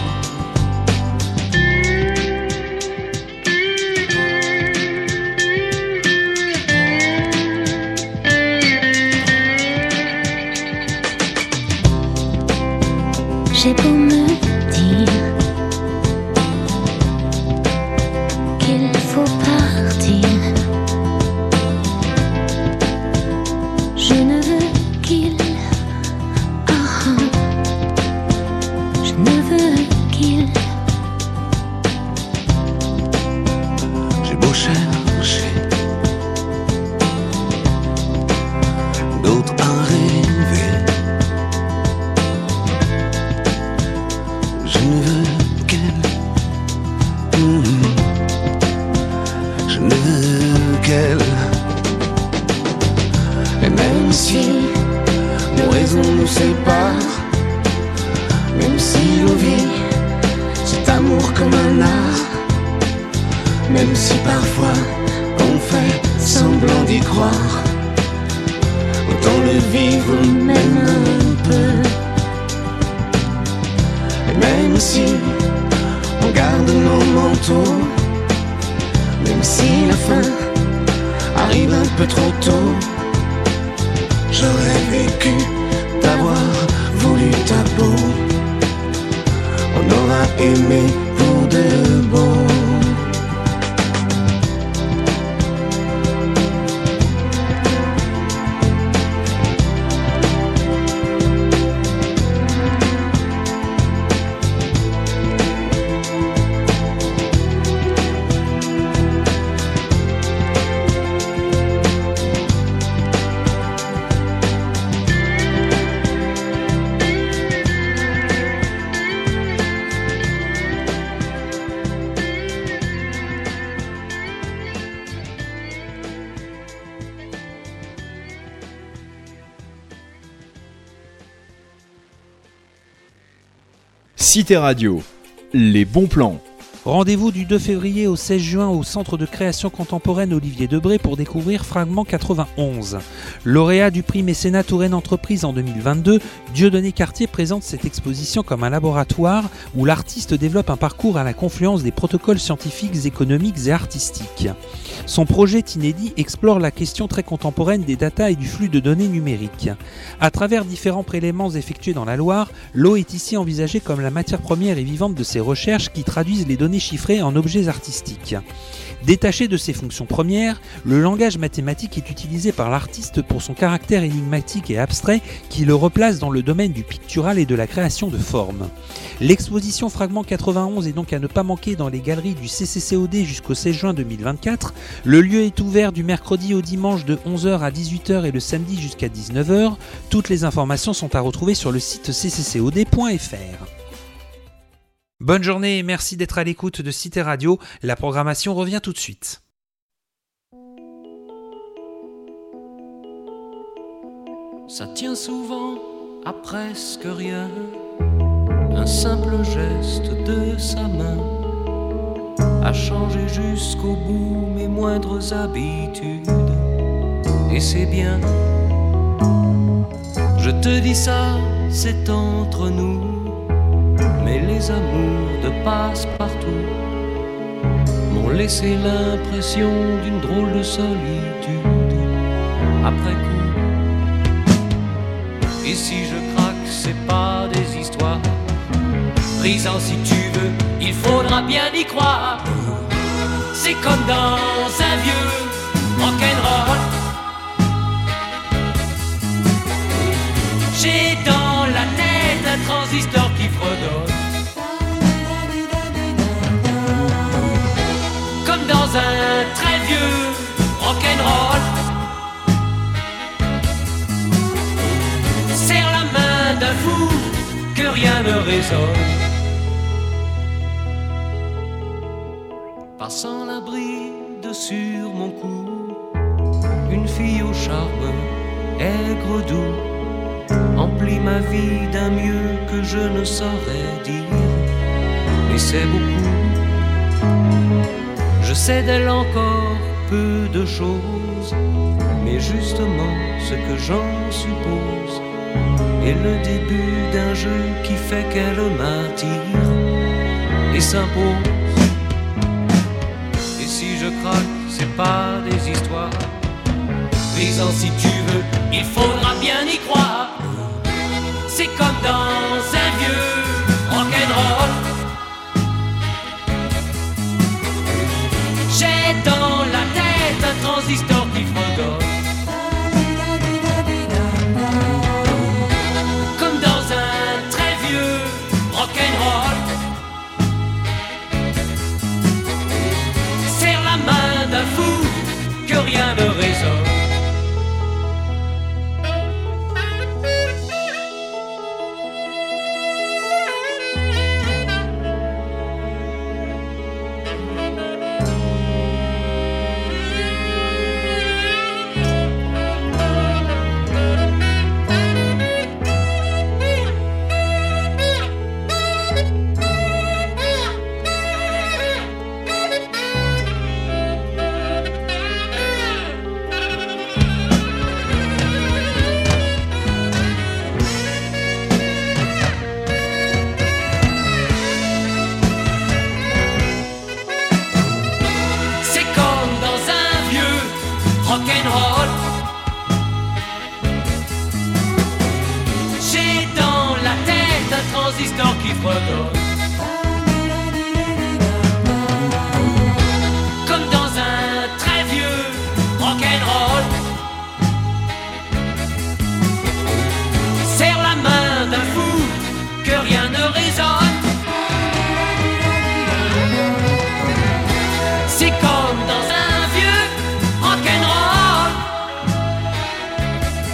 Speaker 14: J'ai beau me dire qu'il faut partir, je ne veux qu'il, oh, je ne veux qu'il.
Speaker 13: J'ai beau chercher d'autres à rêver, je ne veux qu'elle. Mmh. Je ne veux qu'elle. Et même si nos raisons nous séparent, même si on vit cet amour comme un art, même si parfois on fait semblant d'y croire, autant le vivre même un peu. Et même si on garde nos manteaux, même si la fin arrive un peu trop tôt, j'aurais vécu d'avoir voulu ta peau. On aura aimé pour de beau.
Speaker 1: Cité Radio, les bons plans.
Speaker 7: Rendez-vous du deux février au seize juin au Centre de création contemporaine Olivier Debré pour découvrir Fragment quatre-vingt-onze. Lauréat du prix Mécénat Touraine Entreprise en deux mille vingt-deux, Dieudonné Cartier présente cette exposition comme un laboratoire où l'artiste développe un parcours à la confluence des protocoles scientifiques, économiques et artistiques. Son projet inédit explore la question très contemporaine des data et du flux de données numériques. À travers différents prélèvements effectués dans la Loire, l'eau est ici envisagée comme la matière première et vivante de ces recherches qui traduisent les données chiffrées en objets artistiques. Détaché de ses fonctions premières, le langage mathématique est utilisé par l'artiste pour son caractère énigmatique et abstrait qui le replace dans le domaine du pictural et de la création de formes. L'exposition Fragment quatre-vingt-onze est donc à ne pas manquer dans les galeries du C C C O D jusqu'au seize juin deux mille vingt-quatre. Le lieu est ouvert du mercredi au dimanche de onze heures à dix-huit heures et le samedi jusqu'à dix-neuf heures. Toutes les informations sont à retrouver sur le site c c c o d point f r. Bonne journée et merci d'être à l'écoute de Cité Radio. La programmation revient tout de suite.
Speaker 8: Ça tient souvent à presque rien, un simple geste de sa main a changé jusqu'au bout mes moindres habitudes. Et c'est bien, je te dis ça, c'est entre nous. Mais les amours de passe-partout m'ont laissé l'impression d'une drôle de solitude après coup. Et si je craque, c'est pas des histoires brisant si tu veux, il faudra bien y croire. C'est comme dans un vieux rock'n'roll. J'ai dans la tête un transistor qui fredonne, comme dans un très vieux rock'n'roll. Serre la main d'un fou que rien ne résonne. Passant la bride sur mon cou, une fille au charme aigre doux emplit ma vie d'un mieux que je ne saurais dire. Et c'est beaucoup. Je sais d'elle encore peu de choses, mais justement ce que j'en suppose est le début d'un jeu qui fait qu'elle m'attire et s'impose. Et si je craque, c'est pas des histoires brisant si tu veux, il faudra bien y croire. C'est comme dans un vieux rock'n'roll. J'ai dans la tête un transistor qui fredonne, comme dans un très vieux rock'n'roll. Serre la main d'un fou que rien ne résonne.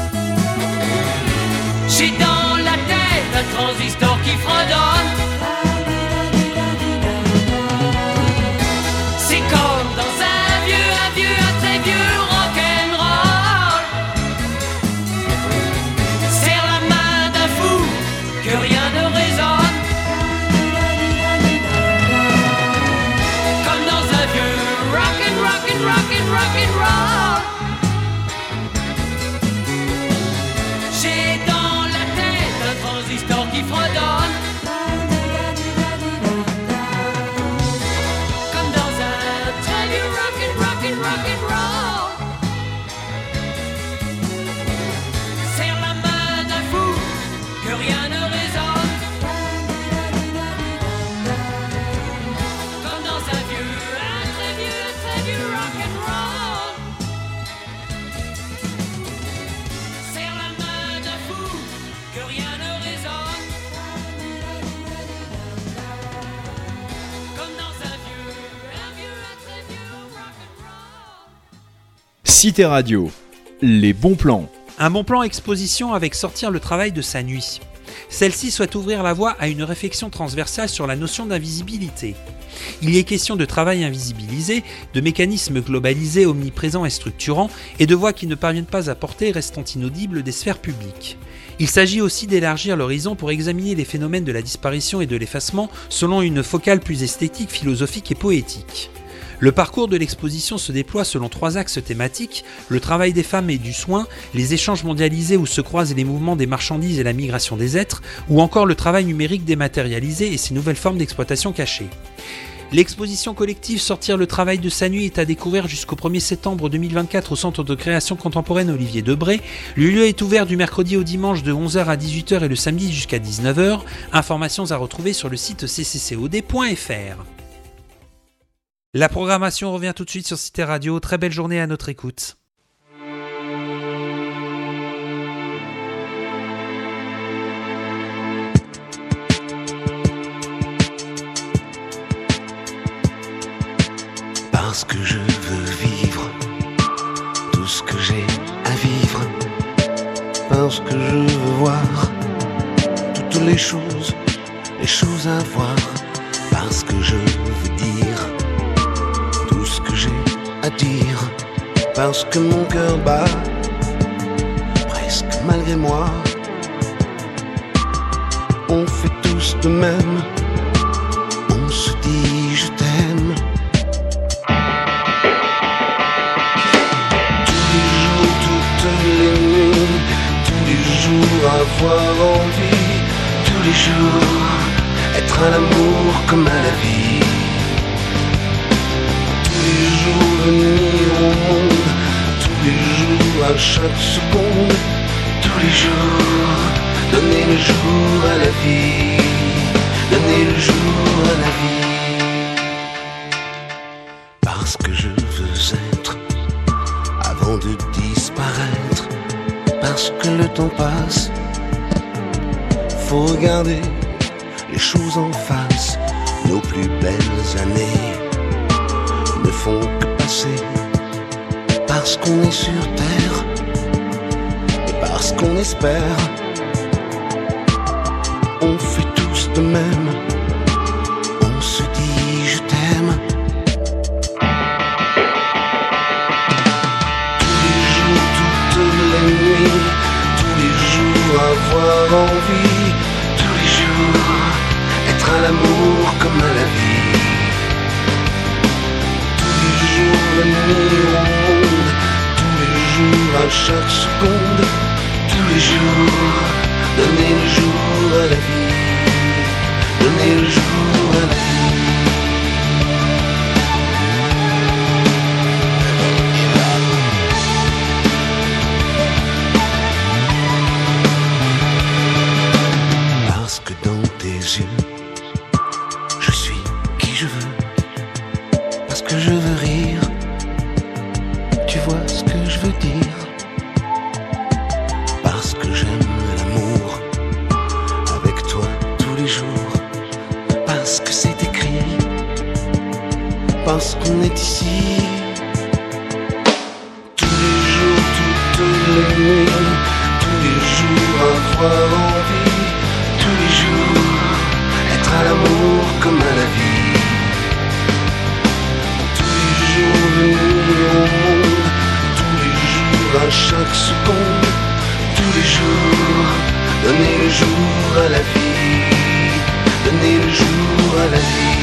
Speaker 12: J'ai dans la tête un transistor qui fredonne,
Speaker 1: Cité Radio, les bons plans.
Speaker 7: Un bon plan exposition avec sortir le travail de sa nuit. Celle-ci souhaite ouvrir la voie à une réflexion transversale sur la notion d'invisibilité. Il y est question de travail invisibilisé, de mécanismes globalisés, omniprésents et structurants, et de voix qui ne parviennent pas à porter, restant inaudibles, des sphères publiques. Il s'agit aussi d'élargir l'horizon pour examiner les phénomènes de la disparition et de l'effacement selon une focale plus esthétique, philosophique et poétique. Le parcours de l'exposition se déploie selon trois axes thématiques, le travail des femmes et du soin, les échanges mondialisés où se croisent les mouvements des marchandises et la migration des êtres, ou encore le travail numérique dématérialisé et ses nouvelles formes d'exploitation cachée. L'exposition collective Sortir le travail de sa nuit est à découvrir jusqu'au premier septembre deux mille vingt-quatre au Centre de création contemporaine Olivier Debré. Le lieu est ouvert du mercredi au dimanche de onze heures à dix-huit heures et le samedi jusqu'à dix-neuf heures. Informations à retrouver sur le site c c c o d point f r. La programmation revient tout de suite sur Cité Radio. Très belle journée à notre écoute.
Speaker 15: Parce que je veux vivre tout ce que j'ai à vivre. Parce que je veux voir toutes les choses, les choses à voir. Parce que je veux dire tout ce que j'ai à dire. Parce que mon cœur bat presque malgré moi. On fait tous de même. On se dit je t'aime. Avoir envie, tous les jours, être à l'amour comme à la vie. Tous les jours venir au monde, tous les jours, à chaque seconde, tous les jours, donner le jour à la vie, donner le jour à la vie. Parce que je veux être, avant de disparaître, parce que le temps passe. Faut regarder les choses en face. Nos plus belles années ne font que passer. Parce qu'on est sur terre et parce qu'on espère. On fait tous de même. On se dit je t'aime. Tous les jours, toutes les nuits, tous les jours avoir envie. Être à l'amour comme à la vie. Tous les jours venir au monde, tous les jours, à chaque seconde, tous les jours, donner le jour à la vie, donner le jour à la vie. Parce que dans tes yeux, je suis qui je veux. Parce que je veux rire. Tu vois ce que je veux dire. Parce que j'aime l'amour avec toi tous les jours. Parce que c'est écrit. Parce qu'on est ici. Tous les jours, toutes les nuits, tous les jours avoir envie. Tous les jours, être à l'amour comme à la vie. Tous les jours venir au monde, tous les jours, à chaque seconde, tous les jours, donner le jour à la vie, donner le jour à la vie.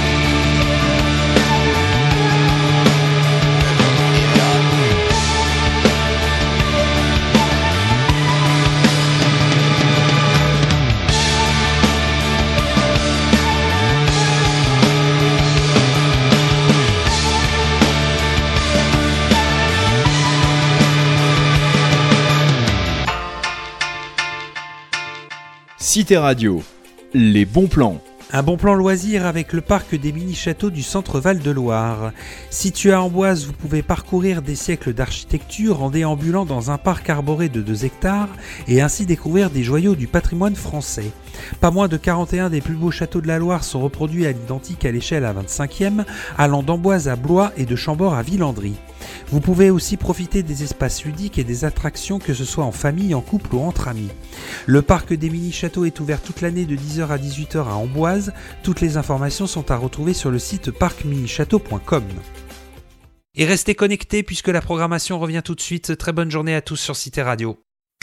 Speaker 1: Cité Radio, les bons plans.
Speaker 7: Un bon plan loisir avec le parc des mini-châteaux du centre Val-de-Loire. Situé à Amboise, vous pouvez parcourir des siècles d'architecture en déambulant dans un parc arboré de deux hectares et ainsi découvrir des joyaux du patrimoine français. Pas moins de quarante et un des plus beaux châteaux de la Loire sont reproduits à l'identique à l'échelle à vingt-cinquième, allant d'Amboise à Blois et de Chambord à Villandry. Vous pouvez aussi profiter des espaces ludiques et des attractions, que ce soit en famille, en couple ou entre amis. Le parc des mini-châteaux est ouvert toute l'année de dix heures à dix-huit heures à Amboise. Toutes les informations sont à retrouver sur le site parc mini château point com. Et restez connectés puisque la programmation revient tout de suite. Très bonne journée à tous sur Cité Radio.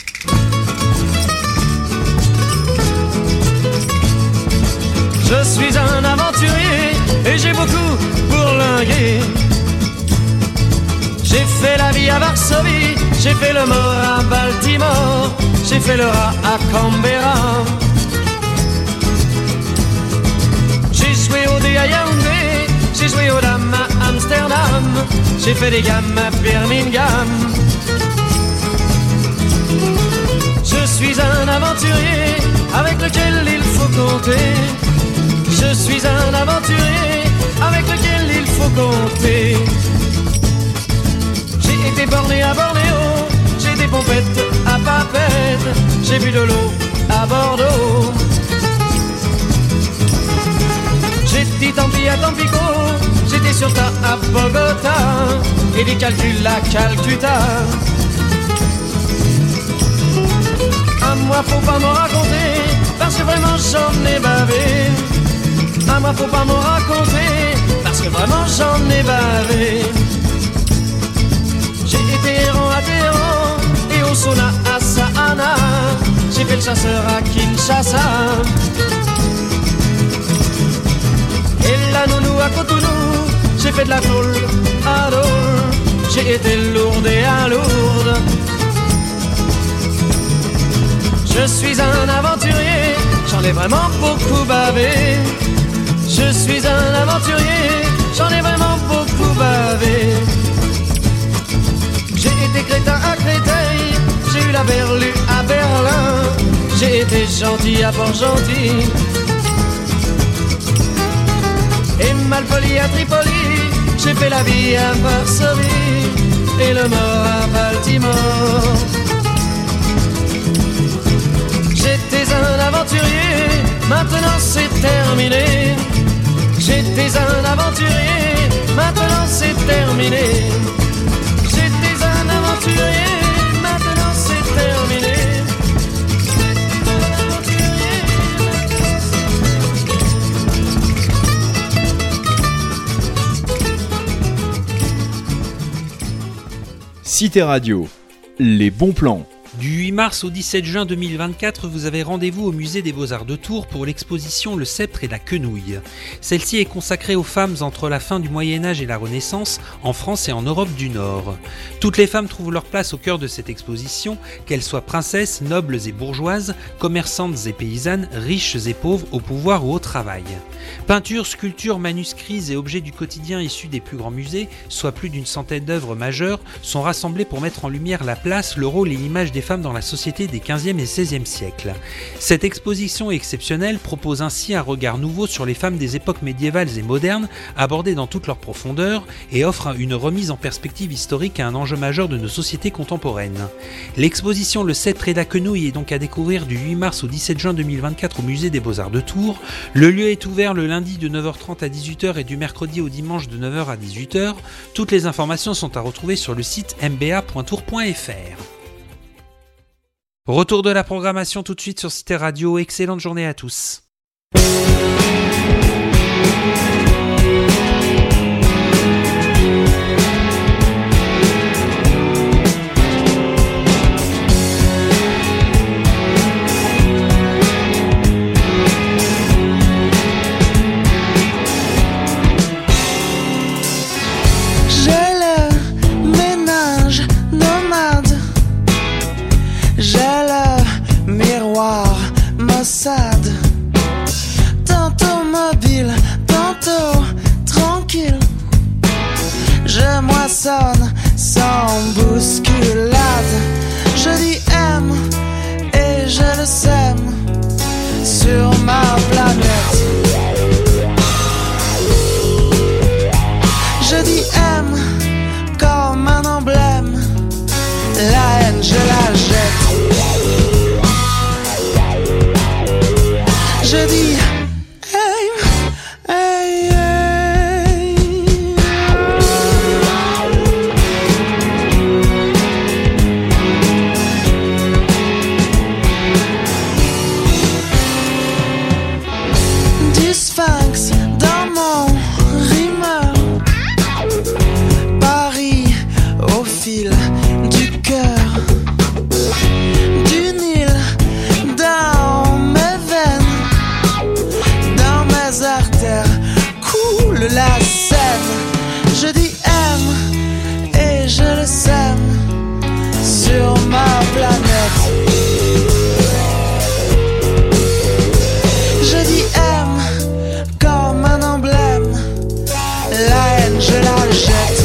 Speaker 16: Je suis un aventurier et j'ai beaucoup bourlingué. J'ai fait la vie à Varsovie, j'ai fait le mort à Baltimore, j'ai fait le rat à Canberra. J'ai joué au dé à Yaoundé, j'ai joué aux dames à Amsterdam, j'ai fait des gammes à Birmingham. Je suis un aventurier avec lequel il faut compter. Je suis un aventurier avec lequel il faut compter. J'ai été borné à Bornéo, j'ai des pompettes à Papeete, j'ai bu de l'eau à Bordeaux. J'ai dit tant pis à Tampico, j'étais sur ta à Bogota, et des calculs à Calcutta. À moi faut pas m'en raconter, parce que vraiment j'en ai bavé. À moi faut pas m'en raconter, parce que vraiment j'en ai bavé. J'ai été errant à Téhéran et au sauna à Sahana. J'ai fait le chasseur à Kinshasa et la nounou à Cotonou. J'ai fait de la tôle à Dole. J'ai été lourde et à Lourdes. Je suis un aventurier, j'en ai vraiment beaucoup bavé. Je suis un aventurier, j'en ai vraiment beaucoup bavé. J'ai été crétin à Créteil, j'ai eu la berlue à Berlin, j'ai été gentil à Port-Gentil et malpoli à Tripoli, j'ai fait la vie à Varsovie et le mort à Baltimore. J'étais un aventurier, maintenant c'est terminé. J'étais un aventurier, maintenant c'est terminé. J'étais un aventurier, maintenant c'est terminé.
Speaker 1: Cité Radio, les bons plans.
Speaker 7: Du huit mars au dix-sept juin deux mille vingt-quatre, vous avez rendez-vous au musée des Beaux-Arts de Tours pour l'exposition Le Sceptre et la Quenouille. Celle-ci est consacrée aux femmes entre la fin du Moyen-Âge et la Renaissance, en France et en Europe du Nord. Toutes les femmes trouvent leur place au cœur de cette exposition, qu'elles soient princesses, nobles et bourgeoises, commerçantes et paysannes, riches et pauvres, au pouvoir ou au travail. Peintures, sculptures, manuscrits et objets du quotidien issus des plus grands musées, soit plus d'une centaine d'œuvres majeures, sont rassemblés pour mettre en lumière la place, le rôle et l'image des femmes dans la société des quinzième et seizième siècles. Cette exposition exceptionnelle propose ainsi un regard nouveau sur les femmes des époques médiévales et modernes, abordées dans toute leur profondeur, et offre une remise en perspective historique à un enjeu majeur de nos sociétés contemporaines. L'exposition Le Sceptre et la Quenouille est donc à découvrir du huit mars au dix-sept juin deux mille vingt-quatre au musée des Beaux-Arts de Tours. Le lieu est ouvert le lundi de neuf heures trente à dix-huit heures et du mercredi au dimanche de neuf heures à dix-huit heures. Toutes les informations sont à retrouver sur le site m b a point tours point f r. Retour de la programmation tout de suite sur Cité Radio. Excellente journée à tous.
Speaker 17: Mossad. Tantôt
Speaker 12: mes artères coule la Seine. Je dis aime et je le sème sur ma planète. Je dis aime comme un emblème, la haine je la jette.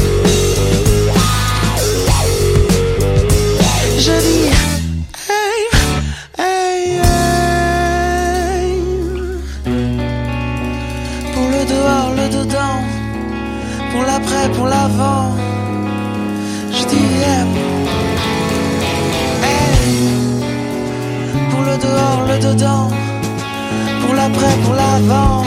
Speaker 12: Je dis hey, hey, hey. Pour le dehors, le dedans, pour l'après, pour l'avant. Je dis aime. Hey. Pour le dehors, le dedans, pour l'après, pour l'avant.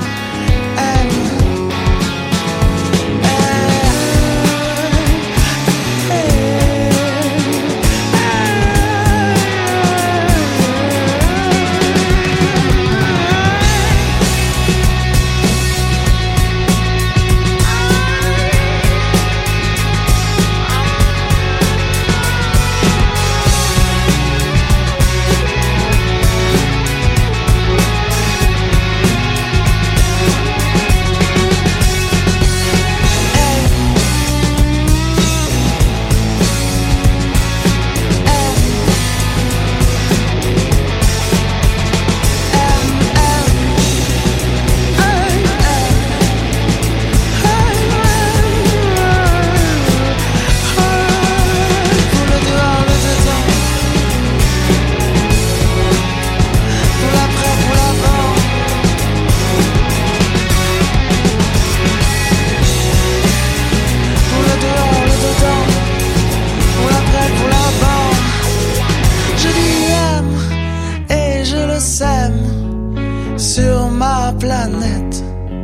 Speaker 12: Planète.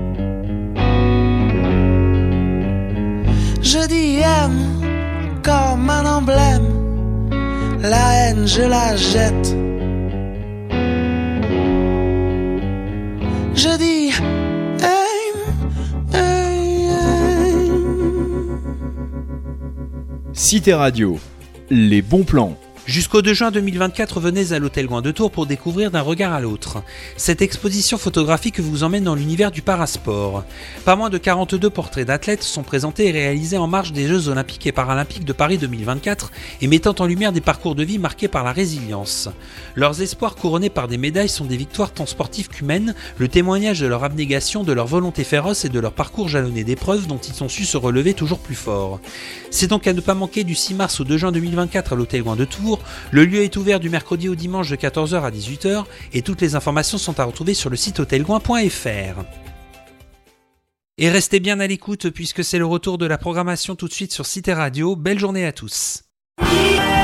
Speaker 12: Je dis aime comme un emblème, la haine je la jette. Je dis aime, aime, aime.
Speaker 1: Cité Radio, les bons plans.
Speaker 7: Jusqu'au deux juin deux mille vingt-quatre, venez à l'Hôtel Gouin de Tours pour découvrir d'un regard à l'autre. Cette exposition photographique vous emmène dans l'univers du parasport. Pas moins de quarante-deux portraits d'athlètes sont présentés et réalisés en marge des Jeux Olympiques et Paralympiques de Paris deux mille vingt-quatre et mettant en lumière des parcours de vie marqués par la résilience. Leurs espoirs couronnés par des médailles sont des victoires tant sportives qu'humaines, le témoignage de leur abnégation, de leur volonté féroce et de leur parcours jalonné d'épreuves dont ils ont su se relever toujours plus fort. C'est donc à ne pas manquer du six mars au deux juin deux mille vingt-quatre à l'Hôtel Gouin de Tours. Le lieu est ouvert du mercredi au dimanche de quatorze heures à dix-huit heures et toutes les informations sont à retrouver sur le site hôtelgouin point f r. Et restez bien à l'écoute puisque c'est le retour de la programmation tout de suite sur Cité Radio. Belle journée à tous.